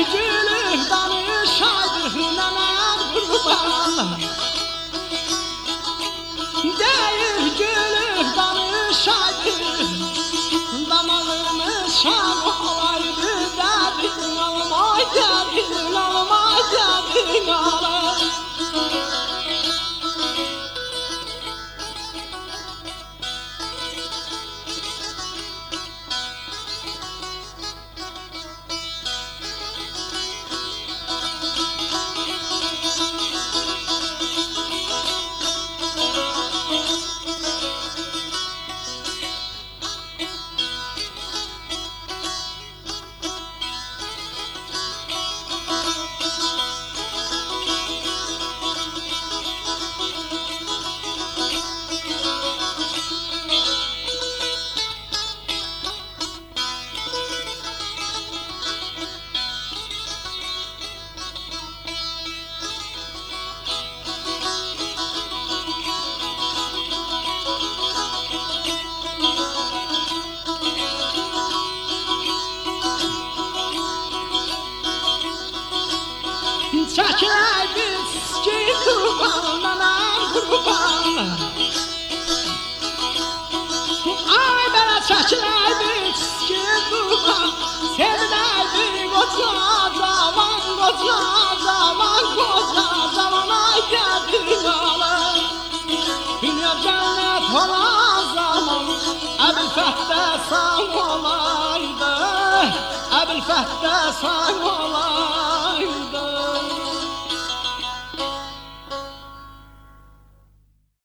gülüp danışaydı nenem kurban. Değil gülüp danışaydı damağımı şam olaydı dedin almay dedin almay dedin alay. Çekiler biski kurban, anam kurban. Ay bana çekiler biski kurban. Sevler bir koca zaman, koca zaman, koca zaman. Ay geldin alay. Dünya cennet olan zaman Ebu'l-Fethe sağ olaydı. Ebu'l-Fethe sağ olaydı.